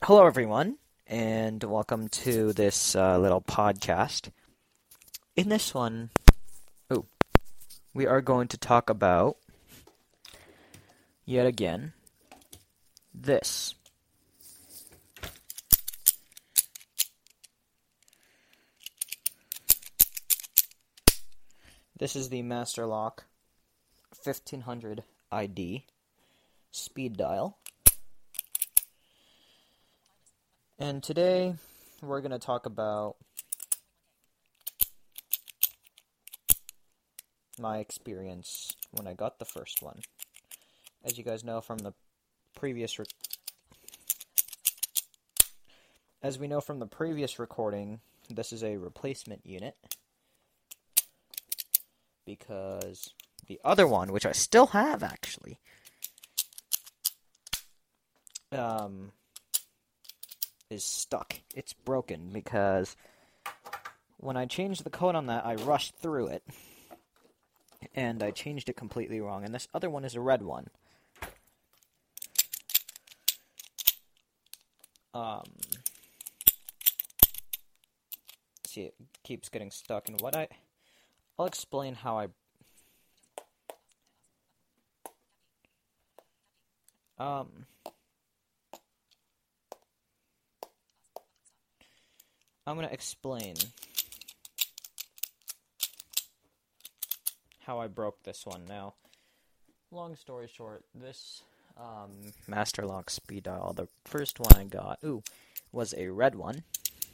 Hello, everyone, and welcome to this little podcast. In this one, we are going to talk about, yet again, this. This is the Master Lock 1500 ID speed dial. And today, we're going to talk about my experience when I got the first one. As you guys know from the previous recording, this is a replacement unit because the other one, which I still have actually, is stuck. It's broken because when I changed the code on that, I rushed through it and I changed it completely wrong. And this other one is a red one. See, it keeps getting stuck. And I'll explain how I'm going to explain how I broke this one. Now, long story short, this Master Lock speed dial, the first one I got, was a red one.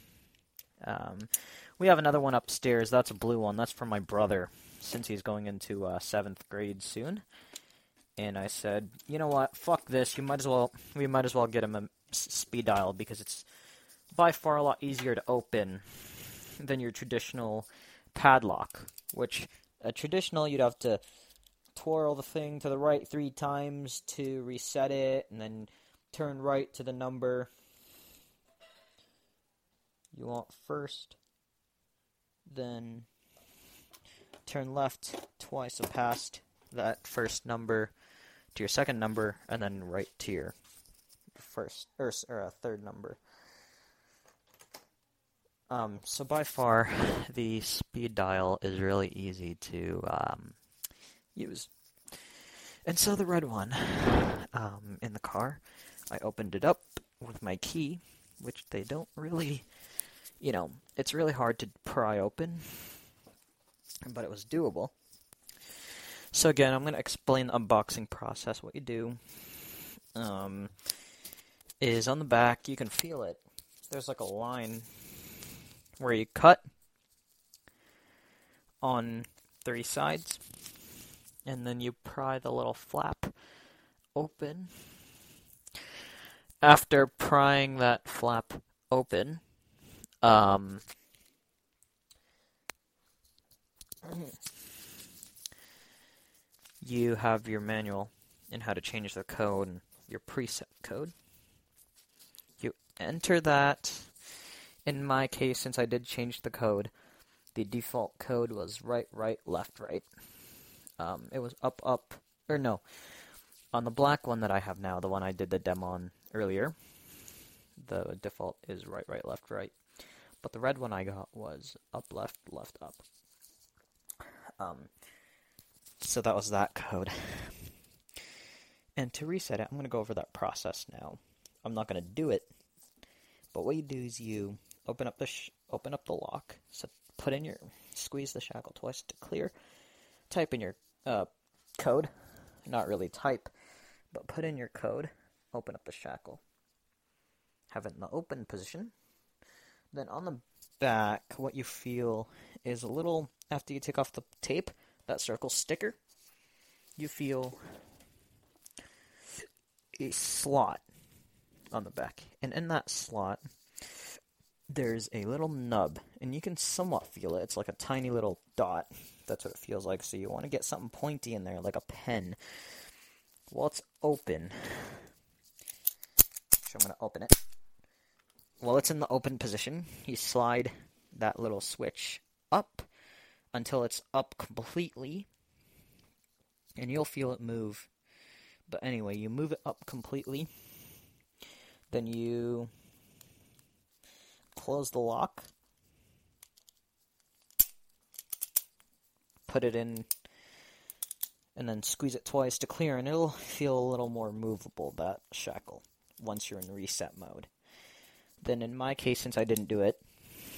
We have another one upstairs. That's a blue one. That's for my brother, since he's going into 7th grade soon. And I said, you know what? Fuck this. We might as well get him a speed dial because it's by far a lot easier to open than your traditional padlock, which a traditional you'd have to twirl the thing to the right 3 times to reset it, and then turn right to the number you want first, then turn left twice past that first number to your second number, and then right to your first or third number. So by far, the speed dial is really easy to use. And so the red one, in the car, I opened it up with my key, which they don't really, it's really hard to pry open, but it was doable. So again, I'm going to explain the unboxing process. What you do is on the back, you can feel it. There's like a line where you cut on 3 sides, and then you pry the little flap open. After prying that flap open, you have your manual in how to change the code and your preset code. You enter that. In my case, since I did change the code, the default code was right, left, right. It was up, on the black one that I have now, the one I did the demo on earlier, the default is right, left, right. But the red one I got was up, left, up. So that was that code. And to reset it, I'm going to go over that process now. I'm not going to do it, but what you do is you open up the lock. So squeeze the shackle twice to clear. Type in your code. Not really type, but put in your code. Open up the shackle. Have it in the open position. Then on the back, what you feel is a little, after you take off the tape, that circle sticker, you feel a slot on the back. And in that slot, there's a little nub, and you can somewhat feel it. It's like a tiny little dot. That's what it feels like. So you want to get something pointy in there, like a pen. Well, it's open. So I'm going to open it. While it's in the open position, you slide that little switch up until it's up completely, and you'll feel it move. But anyway, you move it up completely, then you close the lock, put it in, and then squeeze it twice to clear, and it'll feel a little more movable, that shackle, once you're in reset mode. Then in my case, since I didn't do it,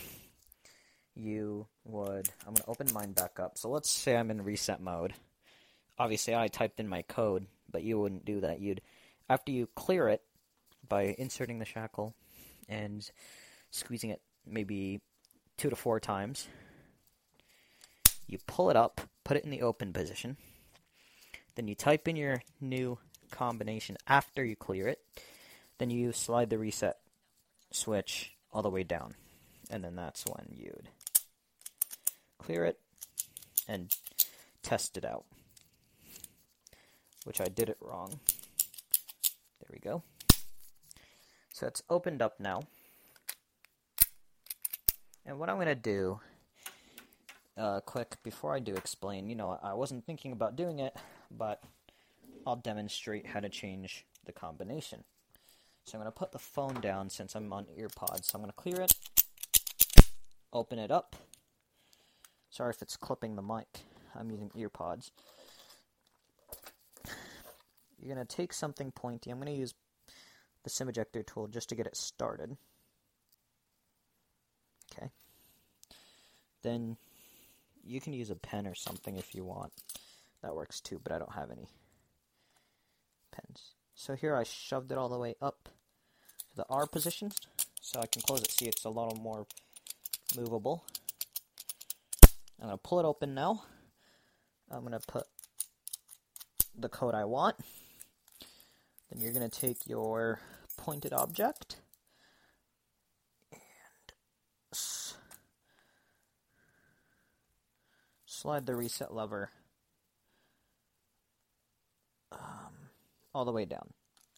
I'm going to open mine back up. So let's say I'm in reset mode. Obviously, I typed in my code, but you wouldn't do that. After you clear it by inserting the shackle and squeezing it maybe 2 to 4 times, you pull it up, put it in the open position, then you type in your new combination after you clear it, then you slide the reset switch all the way down, and then that's when you'd clear it and test it out, which I did it wrong. There we go. So it's opened up now, and what I'm going to do quick before I do explain, I wasn't thinking about doing it, but I'll demonstrate how to change the combination. So I'm going to put the phone down since I'm on earpods. So I'm going to clear it, open it up. Sorry if it's clipping the mic. I'm using earpods. You're going to take something pointy. I'm going to use the SIM ejector tool just to get it started. Okay. Then you can use a pen or something if you want. That works too, but I don't have any pens. So here I shoved it all the way up to the R position, so I can close it. See, it's a little more movable. I'm going to pull it open now. I'm going to put the code I want. Then you're going to take your pointed object and slide the reset lever all the way down.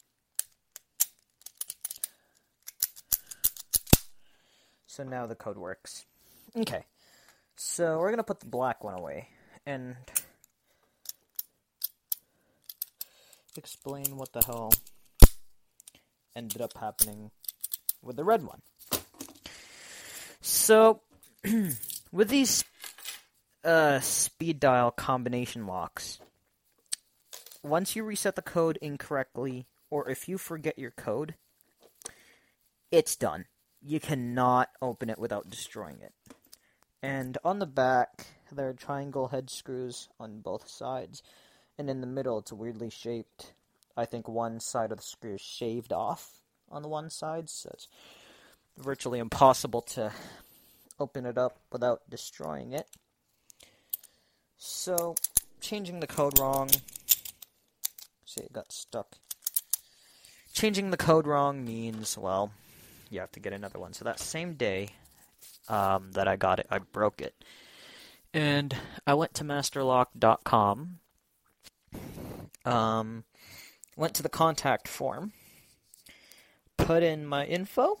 So now the code works. Okay, so we're going to put the black one away and explain what the hell ended up happening with the red one. So, with these speed dial combination locks, once you reset the code incorrectly, or if you forget your code, it's done. You cannot open it without destroying it. And on the back, there are triangle head screws on both sides. And in the middle, it's weirdly shaped. I think one side of the screw is shaved off on the one side, so it's virtually impossible to open it up without destroying it. So, changing the code wrong. See, it got stuck. Changing the code wrong means, well, you have to get another one. So that same day that I got it, I broke it. And I went to masterlock.com. Went to the contact form, put in my info,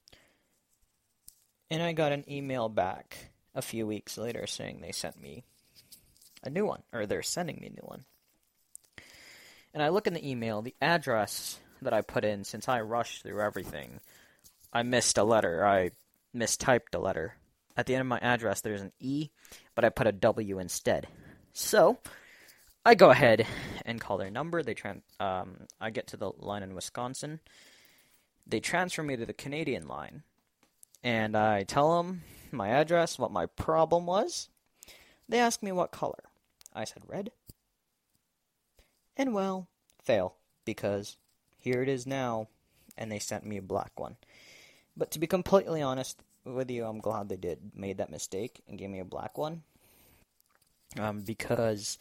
and I got an email back a few weeks later saying they sent me a new one, or they're sending me a new one. And I look in the email, the address that I put in, since I rushed through everything, I missed a letter, I mistyped a letter. At the end of my address there's an E, but I put a W instead. So, I go ahead and call their number. I get to the line in Wisconsin. They transfer me to the Canadian line. And I tell them my address, what my problem was. They ask me what color. I said red. And well, fail. Because here it is now. And they sent me a black one. But to be completely honest with you, I'm glad they made that mistake and gave me a black one. Because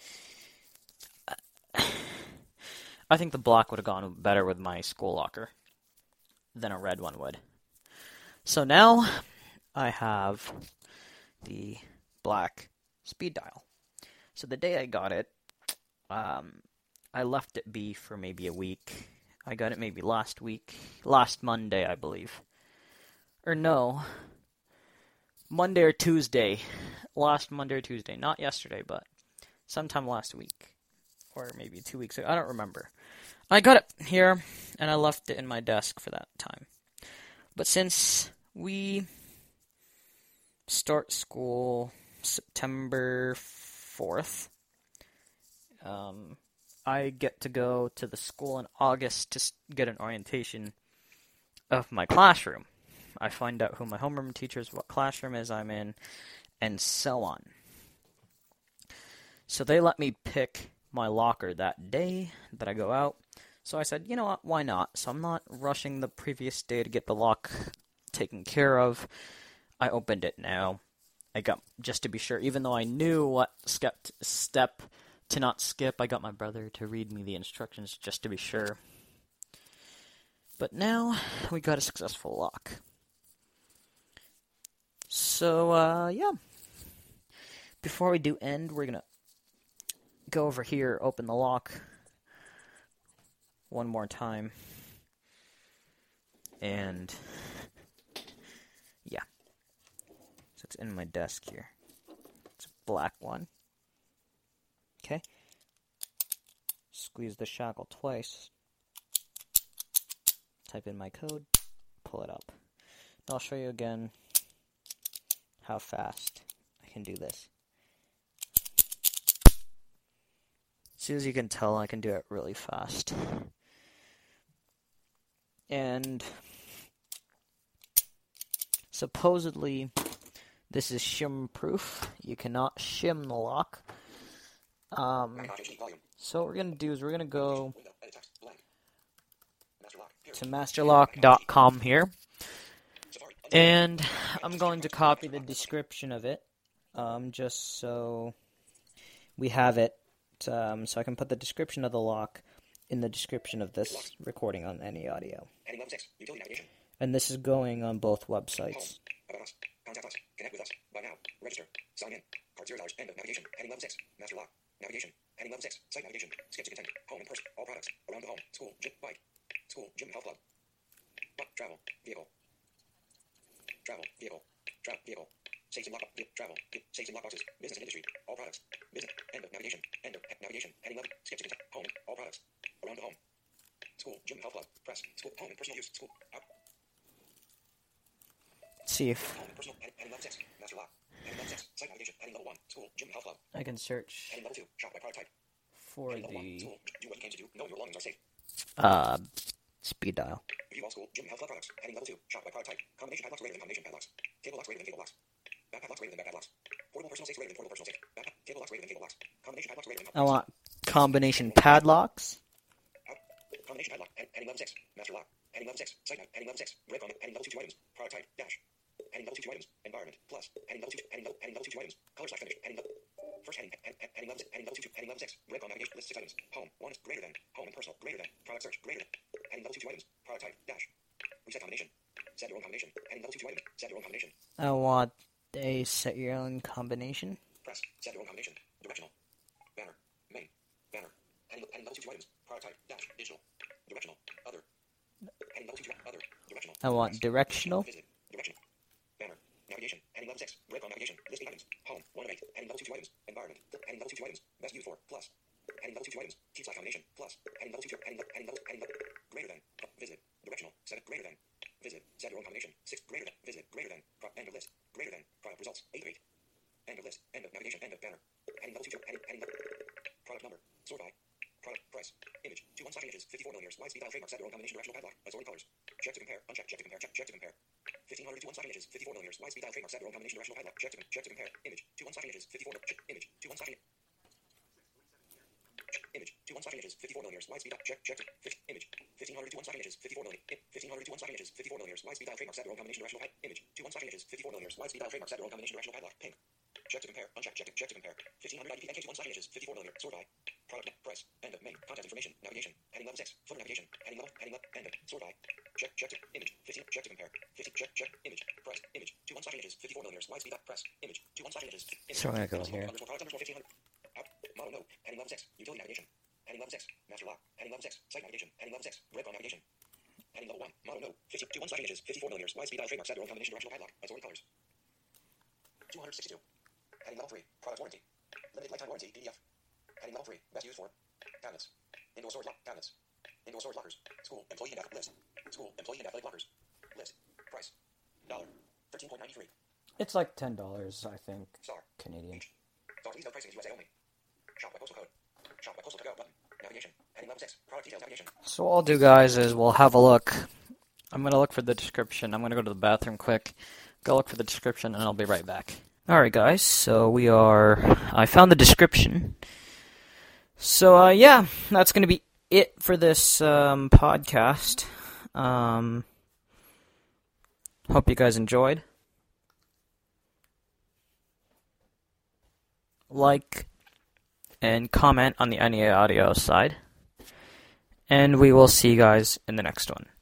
I think the black would have gone better with my school locker than a red one would. So now I have the black speed dial. So the day I got it, I left it be for maybe a week. I got it maybe last Monday, I believe. Or no, Monday or Tuesday. Last Monday or Tuesday. Not yesterday, but sometime last week. Or maybe 2 weeks ago. I don't remember. I got it here, and I left it in my desk for that time. But since we start school September 4th. I get to go to the school in August to get an orientation of my classroom. I find out who my homeroom teacher is, what classroom is I'm in, and so on. So they let me pick my locker that day that I go out. So I said, you know what, why not? So I'm not rushing the previous day to get the lock taken care of. I opened it now. I got, just to be sure, even though I knew what step to not skip, I got my brother to read me the instructions just to be sure. But now we got a successful lock. So, yeah. Before we do end, we're going to go over here, open the lock one more time. And, yeah. So it's in my desk here. It's a black one. Okay. Squeeze the shackle twice. Type in my code. Pull it up. And I'll show you again how fast I can do this. As soon as you can tell, I can do it really fast. And supposedly, this is shim-proof. You cannot shim the lock. So what we're going to do is we're going to go to masterlock.com here. And I'm going to copy the description of it, just so we have it. So I can put the description of the lock in the description of this recording on any audio. And this is going on both websites. Contact us. Connect with us. By now. Register. Sign in. Card $0. End of navigation. Heading level 6. Master lock. Navigation. Heading level 6. Site navigation. Skip to content. Home and person. All products. Around the home. School. Gym. Bike. School. Gym. Health club. Travel. Vehicle. Travel. Vehicle. Vehicle. Safety lock. Travel. Safety lock boxes. Business and industry. All products. Business. End of navigation. End of navigation. Heading level. Skip to content. Home. All products. Around the home. School. Gym. Health club. Press. School. Home and personal use. School. Out. See if I can search for the speed dial. View all school gym health club products. Heading level 2. Shop by product type. Combination padlocks greater than combination padlocks. Cable locks greater than cable locks. Back padlocks greater than back padlocks. Portable personal safes greater than portable personal safes. Back cable locks greater than cable locks. Combination padlocks greater than I want combination padlocks. Out. Combination padlock. Heading level 6. Master lock. Heading level 6. Site note. Heading level 6. Break on. Heading level 2 items. Product type. Dash. Heading level 2 items. Environment. Plus. Heading level 2. Heading level 2 items. Color / finish. Heading level. First heading. Heading level 6. Heading level 2. Heading level 6. Break on navigation. List 6 items. Home. 1 is greater than. Home and personal. Greater than. Product search. Greater than. Heading level 2 items. Product type. Dash. Reset combination. Set your own combination. Heading level 2 items. Set your own combination. I want a set your own combination. Press. Set your own combination. Directional. Banner. Main. Banner. Heading level 2 items. Product type. Dash. Digital. Directional. Other. Heading level 2 other. Directional. I want directional. Visit. Directional. Banner. Navigation. Heading level 6. Break on navigation. List 8 items. Home. 1 of 8. Heading level 2 items. Environment. Heading level 2 items. Best used for. Plus. Heading level 2 items. T / combination. Plus. Heading level 2. Heading level. Greater than. Visit. Directional. Set it greater than. Visit. Set your own combination. 6. Greater than. Visit. Greater than. End of list. Greater than. Product results. 8 of 8. End of list. End of navigation. End of banner. Heading level 2. Heading product number. Sort by. Product price. Image. 2 1/7 inches. 54 millimeters. Wide speed dial trademark. Set your own combination. Directional padlock. Assorted colors. Check to compare. Uncheck. Check to compare. Check to compare. 1500 to 1/7 inches. 54 millimeters. Wide speed dial trademark. Set your own combination. Directional padlock. Check to compare. Image. 2 1/7 inches. 54 image. 2 1/7 image. 2 1/7 inches. 54 millimeters. Wide speed dial. Check to image. 1500 to 1/7 inches. 54 millimeters. 1500 to 1/7 inches. 54 millimeters. Wide speed dial trademark. Set your own combination. Directional padlock. Image. 2 1/7 inches. 54 millimeters. Wide speed dial trademark. Set your own combination. Directional padlock. Pink. Check to compare. Uncheck. Check to compare. 1500 IDP NK to 1/7 inches. 54 millimeters. Sort by. Product price. End of main. Contact information. Navigation. Heading level 6. Footer navigation. Heading level. End of. Sort by. Check to image. 15. Check to compare. 15. Check. Image. Price. Image. 2 1/7 inches. 54 millimeters. Wide speed up. Press. Image. 2 1/7 inches. So I'm gonna go here. Product underscore 1500. Out. Model no. Heading level 6. Utility navigation. Heading level 6. Master lock. Heading level 6. Site navigation. Heading level 6. Break on navigation. Heading level 1. Model no. 15. 2 1/7 inches. 54 millimeters. Wide speed dial trademark. Set your own combination. Directional padlock. Assorted colors. 262. Heading level 3. Product warranty. Limited lifetime warranty. PDF. Heading level 3. Best used for cabinets. Indoor storage cabinets. Indoor storage lockers. School employee and athletic list. School employee and athletic lockers. List. Price. $13.93. It's like $10, I think, Star. Canadian. Star, please note pricing is USA only. Shop by postal code. Shop by postal to go button. Navigation. Heading level 6. Product details navigation. So what I'll do, guys, is we'll have a look. I'm going to look for the description. I'm going to go to the bathroom quick, go look for the description, and I'll be right back. Alright, guys, so I found the description. So, yeah, that's going to be it for this podcast. Hope you guys enjoyed. Like and comment on the NEA Audio side. And we will see you guys in the next one.